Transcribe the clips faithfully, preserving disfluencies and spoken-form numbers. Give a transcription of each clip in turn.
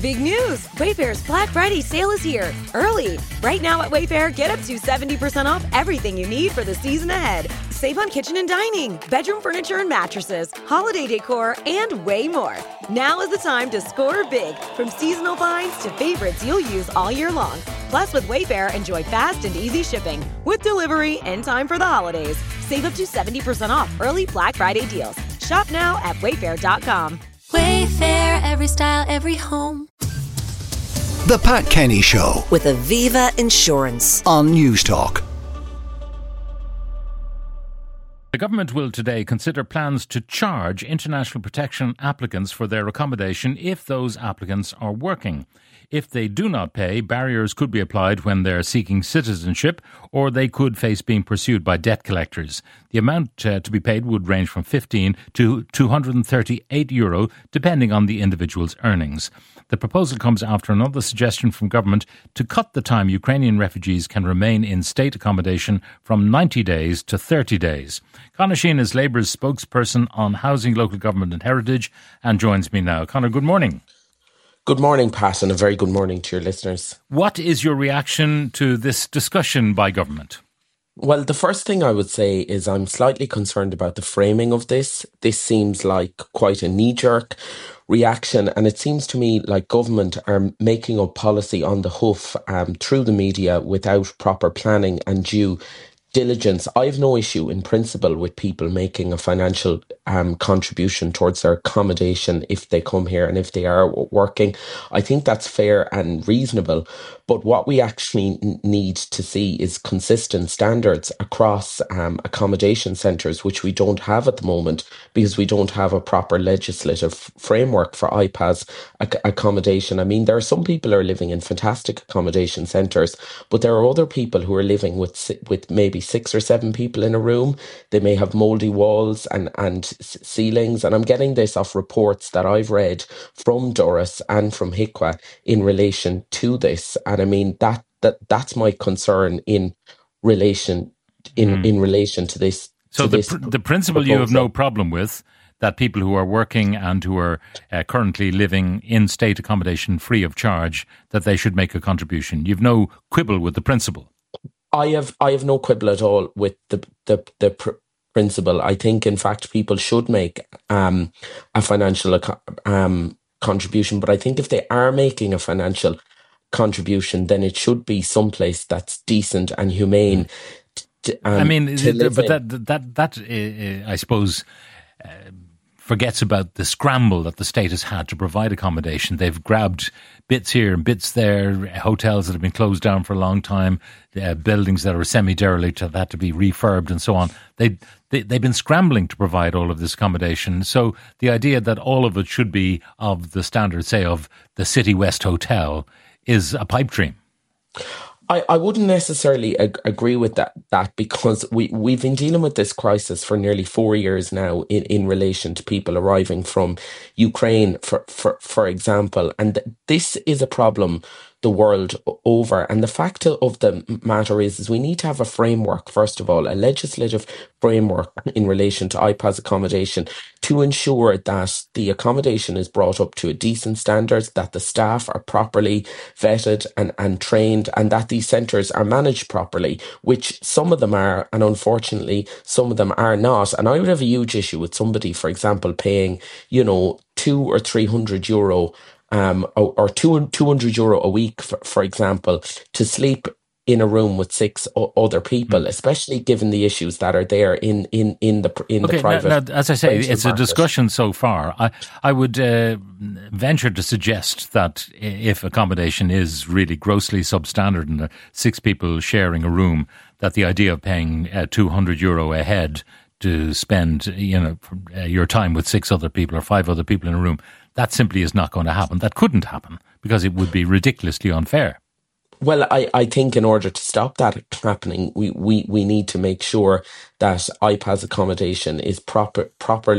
Big news! Wayfair's Black Friday sale is here, early. Right now at Wayfair, get up to seventy percent off everything you need for the season ahead. Save on kitchen and dining, bedroom furniture and mattresses, holiday decor, and way more. Now is the time to score big, from seasonal finds to favorites you'll use all year long. Plus, with Wayfair, enjoy fast and easy shipping, with delivery in time for the holidays. Save up to seventy percent off early Black Friday deals. Shop now at wayfair dot com. Wayfair, every style, every home. The Pat Kenny Show with Aviva Insurance on News Talk. The government will today consider plans to charge international protection applicants for their accommodation if those applicants are working. If they do not pay, barriers could be applied when they're seeking citizenship, or they could face being pursued by debt collectors. The amount uh, to be paid would range from fifteen to two hundred thirty-eight euro, depending on the individual's earnings. The proposal comes after another suggestion from government to cut the time Ukrainian refugees can remain in state accommodation from ninety days to thirty days. Conor Sheehan is Labour's spokesperson on housing, local government and heritage and joins me now. Conor, good morning. Good morning, Pat, and a very good morning to your listeners. What is your reaction to this discussion by government? Well, the first thing I would say is I'm slightly concerned about the framing of this. This seems like quite a knee-jerk reaction, and it seems to me like government are making up policy on the hoof um, through the media without proper planning and due diligence. I have no issue in principle with people making a financial um, contribution towards their accommodation if they come here and if they are working. I think that's fair and reasonable. But what we actually need to see is consistent standards across um, accommodation centres, which we don't have at the moment because we don't have a proper legislative framework for I P A S ac- accommodation. I mean, there are some people who are living in fantastic accommodation centres, but there are other people who are living with with maybe six or seven people in a room. They may have mouldy walls and, and ceilings. And I'm getting this off reports that I've read from Doris and from H I C W A in relation to this. And I mean, that that that's my concern in relation in, mm. in relation to this. So to the, this pr- the principle proposal. You have no problem with, that people who are working and who are uh, currently living in state accommodation free of charge, that they should make a contribution. You've no quibble with the principle. I have I have no quibble at all with the the the pr- principle. I think, in fact, people should make um, a financial um, contribution. But I think if they are making a financial contribution, then it should be someplace that's decent and humane. To, um, I mean, to but that that that uh, I suppose. Uh, forgets about the scramble that the state has had to provide accommodation. They've grabbed bits here and bits there, hotels that have been closed down for a long time, uh, buildings that are semi-derelict that had to be refurbed and so on. They, they, they've been scrambling to provide all of this accommodation. So the idea that all of it should be of the standard, say, of the City West Hotel is a pipe dream. I, I wouldn't necessarily ag- agree with that that because we, we've been dealing with this crisis for nearly four years now in, in relation to people arriving from Ukraine, for, for, for example. And this is a problem the world over. And the fact of the matter is, is we need to have a framework, first of all, a legislative framework in relation to I P A S accommodation to ensure that the accommodation is brought up to a decent standard, that the staff are properly vetted and, and trained, and that these centres are managed properly, which some of them are, and unfortunately some of them are not. And I would have a huge issue with somebody, for example, paying, you know, two or three hundred euro Um, or, or two, two hundred euro a week, for, for example, to sleep in a room with six o- other people, especially given the issues that are there in, in, in the in okay, the private. Now, now, as I say, it's market. a discussion so far. I, I would uh, venture to suggest that if accommodation is really grossly substandard and six people sharing a room, that the idea of paying uh, two hundred euro a head to spend, you know, your time with six other people or five other people in a room, that simply is not going to happen. That couldn't happen because it would be ridiculously unfair. Well, I, I think in order to stop that happening, we, we, we need to make sure that I P A S accommodation is proper properly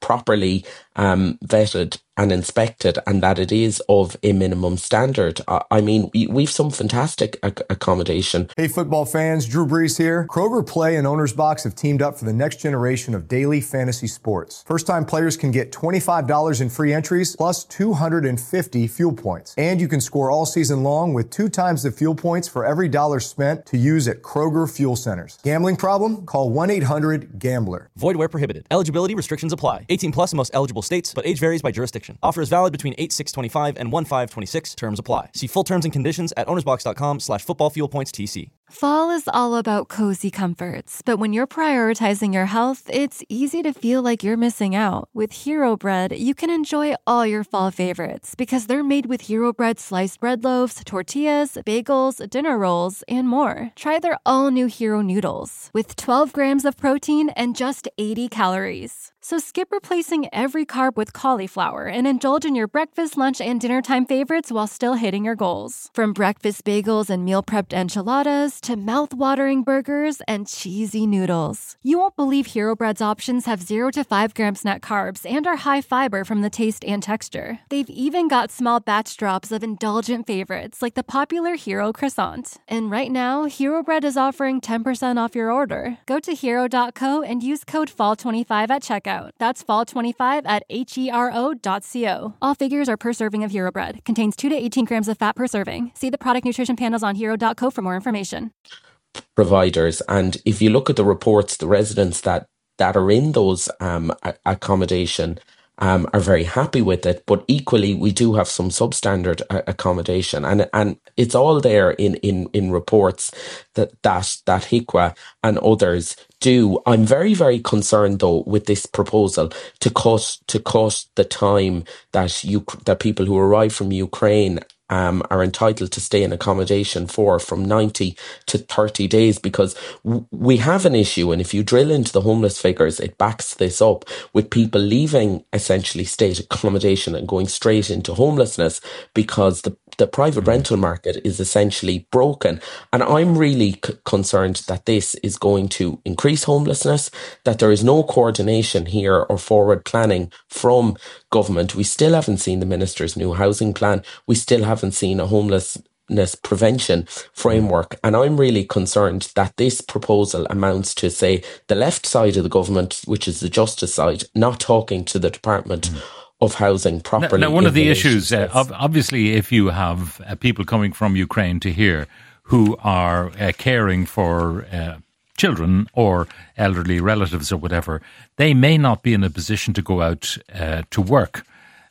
properly um, vetted and inspected, and that it is of a minimum standard. I, I mean, we, we've some fantastic ac- accommodation. Hey, football fans, Drew Brees here. Kroger Play and Owner's Box have teamed up for the next generation of daily fantasy sports. First-time players can get twenty-five dollars in free entries plus two hundred fifty fuel points. And you can score all season long with two times the fuel points for every dollar spent to use at Kroger Fuel Centers. Gambling problem? Call one eight hundred gambler. Void where prohibited. Eligibility restrictions apply. eighteen plus in most eligible states, but age varies by jurisdiction. Offer is valid between eight six twenty-five and one five twenty-six. Terms apply. See full terms and conditions at ownersbox.com slash football fuel points TC. Fall is all about cozy comforts, but when you're prioritizing your health, it's easy to feel like you're missing out. With Hero Bread, you can enjoy all your fall favorites because they're made with Hero Bread sliced bread loaves, tortillas, bagels, dinner rolls, and more. Try their all-new Hero Noodles with twelve grams of protein and just eighty calories. So skip replacing every carb with cauliflower and indulge in your breakfast, lunch, and dinner time favorites while still hitting your goals. From breakfast bagels and meal prepped enchiladas to mouth-watering burgers and cheesy noodles. You won't believe Hero Bread's options have zero to five grams net carbs and are high fiber from the taste and texture. They've even got small batch drops of indulgent favorites like the popular Hero Croissant. And right now, Hero Bread is offering ten percent off your order. Go to hero dot co and use code fall twenty-five at checkout. That's fall twenty-five at hero dot co. All figures are per serving of Hero Bread. Contains two to eighteen grams of fat per serving. See the product nutrition panels on hero dot co for more information. Providers, and if you look at the reports, the residents that that are in those um, accommodation um, are very happy with it. But equally, we do have some substandard uh, accommodation, and and it's all there in in in reports that that that H I C W A and others do. I'm very very concerned though with this proposal to cut to cut the time that you that people who arrive from Ukraine Um, are entitled to stay in accommodation for from ninety to thirty days, because w- we have an issue. And if you drill into the homeless figures, it backs this up, with people leaving essentially state accommodation and going straight into homelessness because the the private rental market is essentially broken. And I'm really c- concerned that this is going to increase homelessness, that there is no coordination here or forward planning from government. We still haven't seen the minister's new housing plan. We still haven't seen a homelessness prevention framework. And I'm really concerned that this proposal amounts to, say, the left side of the government, which is the justice side, not talking to the Department mm. of housing properly. Now, now one of the issues, uh, obviously, if you have uh, people coming from Ukraine to here who are uh, caring for uh, children or elderly relatives or whatever, they may not be in a position to go out uh, to work.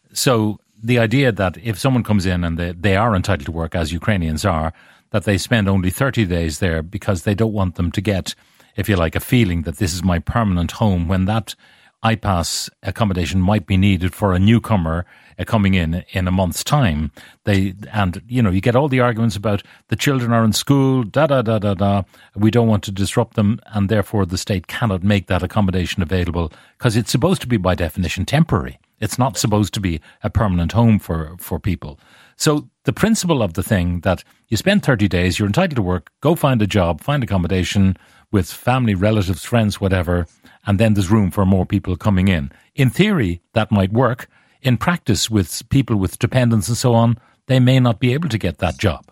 So the idea that if someone comes in and they, they are entitled to work, as Ukrainians are, that they spend only thirty days there because they don't want them to get, if you like, a feeling that this is my permanent home, when that I PASS accommodation might be needed for a newcomer uh, coming in in a month's time. They and you know you get all the arguments about the children are in school, da da da da da. We don't want to disrupt them, and therefore the state cannot make that accommodation available because it's supposed to be by definition temporary. It's not supposed to be a permanent home for for people. So the principle of the thing that you spend thirty days, you're entitled to work, go find a job, find accommodation with family, relatives, friends, whatever, and then there's room for more people coming in. In theory, that might work. In practice, with people with dependents and so on, they may not be able to get that job.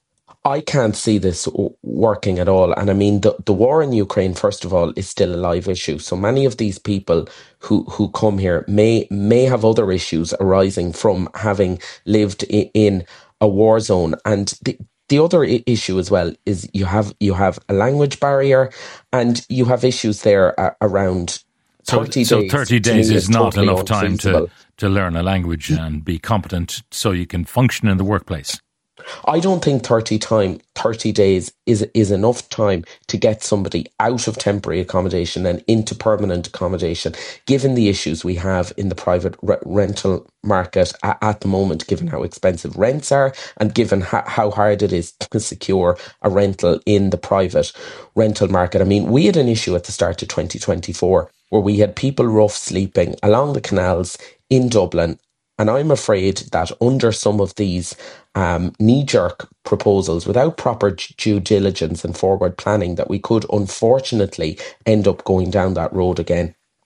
I can't see this w- working at all. And I mean, the, the war in Ukraine, first of all, is still a live issue. So many of these people who, who come here may may have other issues arising from having lived in, in a war zone. And the The other I- issue as well is you have you have a language barrier, and you have issues there uh, around thirty so, days. So thirty days is not totally enough time to, to learn a language and be competent so you can function in the workplace. I don't think thirty time thirty days is is enough time to get somebody out of temporary accommodation and into permanent accommodation, given the issues we have in the private re- rental market at, at the moment, given how expensive rents are and given ha- how hard it is to secure a rental in the private rental market. I mean, we had an issue at the start of twenty twenty-four where we had people rough sleeping along the canals in Dublin. And I'm afraid that under some of these um, knee-jerk proposals, without proper due diligence and forward planning, that we could unfortunately end up going down that road again.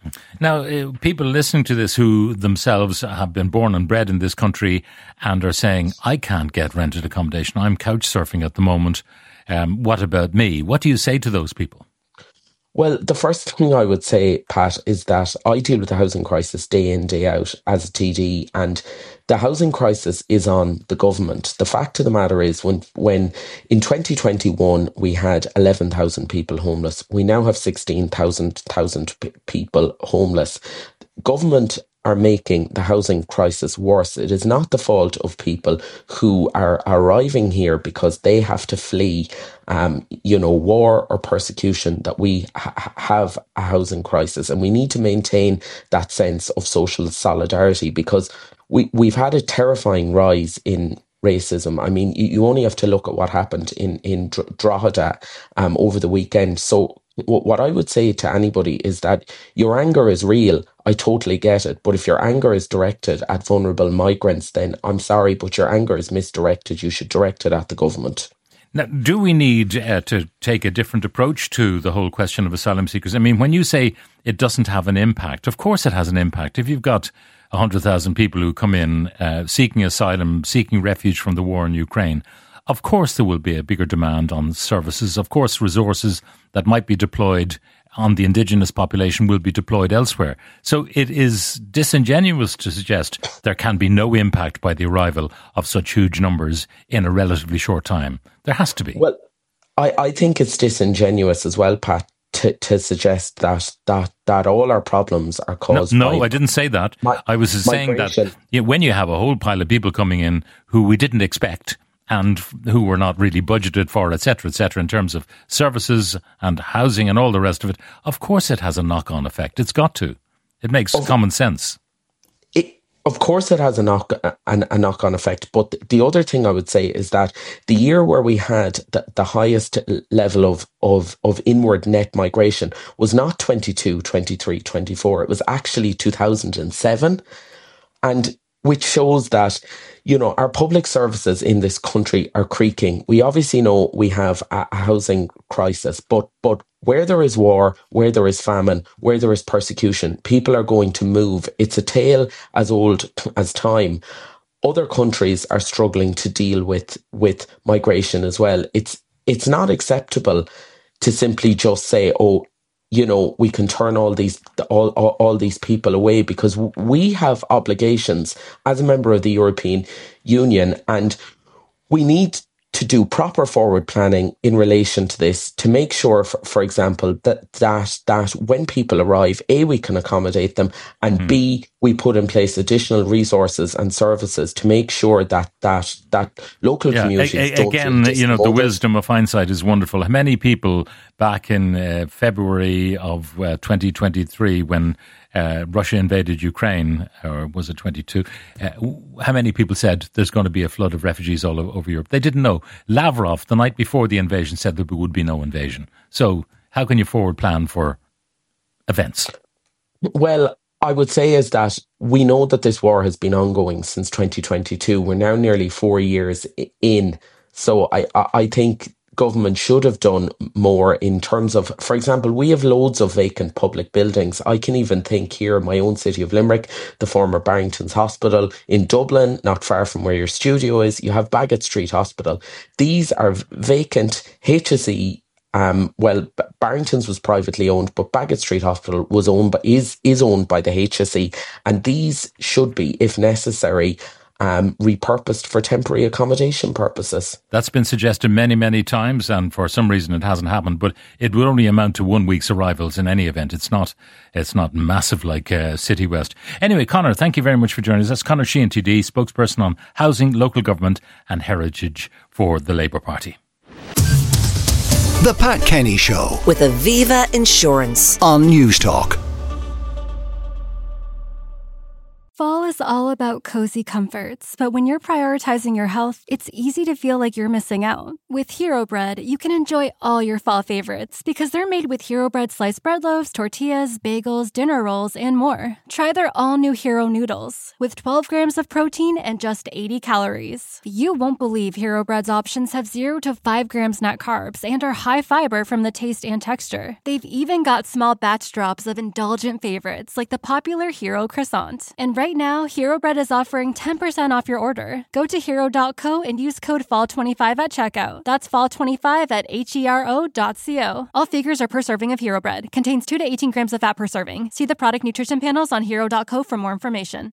Now, uh, people listening to this who themselves have been born and bred in this country and are saying, I can't get rented accommodation, I'm couch surfing at the moment, um, what about me? What do you say to those people? Well, the first thing I would say, Pat, is that I deal with the housing crisis day in, day out as a T D, and the housing crisis is on the government. The fact of the matter is, when when in twenty twenty-one we had eleven thousand people homeless, we now have sixteen thousand p- people homeless. Government are making the housing crisis worse. It is not the fault of people who are arriving here because they have to flee, um, you know, war or persecution, that we ha- have a housing crisis. And we need to maintain that sense of social solidarity, because we, we've had a terrifying rise in racism. I mean, you, you only have to look at what happened in, in Drogheda um, over the weekend. So what I would say to anybody is that your anger is real. I totally get it. But if your anger is directed at vulnerable migrants, then I'm sorry, but your anger is misdirected. You should direct it at the government. Now, do we need uh, to take a different approach to the whole question of asylum seekers? I mean, when you say it doesn't have an impact, of course it has an impact. If you've got one hundred thousand people who come in uh, seeking asylum, seeking refuge from the war in Ukraine, of course there will be a bigger demand on services. Of course, resources that might be deployed on the indigenous population will be deployed elsewhere. So it is disingenuous to suggest there can be no impact by the arrival of such huge numbers in a relatively short time. There has to be. Well, I, I think it's disingenuous as well, Pat, to, to suggest that, that that all our problems are caused no, by... No, I didn't say that. My, I was saying migration. that you know, when you have a whole pile of people coming in who we didn't expect, and who were not really budgeted for, et cetera, et cetera, in terms of services and housing and all the rest of it, of course it has a knock-on effect. It's got to. It makes of, common sense. It, of course it has a, knock, a, a knock-on effect. But the other thing I would say is that the year where we had the, the highest level of, of, of inward net migration was not twenty-two, twenty-three, twenty-four. It was actually two thousand seven. And which shows that, you know, our public services in this country are creaking. We obviously know we have a, a housing crisis, but but where there is war, where there is famine, where there is persecution, people are going to move. It's a tale as old as time. Other countries are struggling to deal with with migration as well. It's it's not acceptable to simply just say, oh, you know, we can turn all these all, all all these people away, because we have obligations as a member of the European Union, and we need to do proper forward planning in relation to this to make sure, for, for example, that, that that when people arrive, A, we can accommodate them, and mm. B, we put in place additional resources and services to make sure that that, that local yeah, communities a, a, don't again, you know, the wisdom of hindsight is wonderful. Many people back in uh, February of uh, twenty twenty-three, when Uh, Russia invaded Ukraine, or was it twenty-two? Uh, how many people said there's going to be a flood of refugees all over Europe? They didn't know. Lavrov, the night before the invasion, said there would be no invasion. So how can you forward plan for events? Well, I would say is that we know that this war has been ongoing since twenty twenty-two. We're now nearly four years in. So I, I think government should have done more in terms of, for example, we have loads of vacant public buildings. I can even think here in my own city of Limerick, the former Barrington's Hospital. In Dublin, not far from where your studio is, you have Baggot Street Hospital. These are vacant H S E. Um, well, Barrington's was privately owned, but Baggot Street Hospital was owned by, is, is owned by the H S E. And these should be, if necessary, Um, repurposed for temporary accommodation purposes. That's been suggested many, many times, and for some reason it hasn't happened. But it will only amount to one week's arrivals in any event. It's not, it's not massive like uh, City West. Anyway, Conor, thank you very much for joining us. That's Conor Sheehan, T D, spokesperson on housing, local government, and heritage for the Labour Party. The Pat Kenny Show with Aviva Insurance on News Talk. Fall is all about cozy comforts, but when you're prioritizing your health, it's easy to feel like you're missing out. With Hero Bread, you can enjoy all your fall favorites because they're made with Hero Bread sliced bread loaves, tortillas, bagels, dinner rolls, and more. Try their all-new Hero Noodles with twelve grams of protein and just eighty calories. You won't believe Hero Bread's options have zero to five grams net carbs and are high fiber from the taste and texture. They've even got small batch drops of indulgent favorites like the popular Hero Croissant. And right now, Hero Bread is offering ten percent off your order. Go to hero dot co and use code fall twenty-five at checkout. That's fall twenty-five at hero dot co. All figures are per serving of Hero Bread. Contains two to eighteen grams of fat per serving. See the product nutrition panels on hero dot co for more information.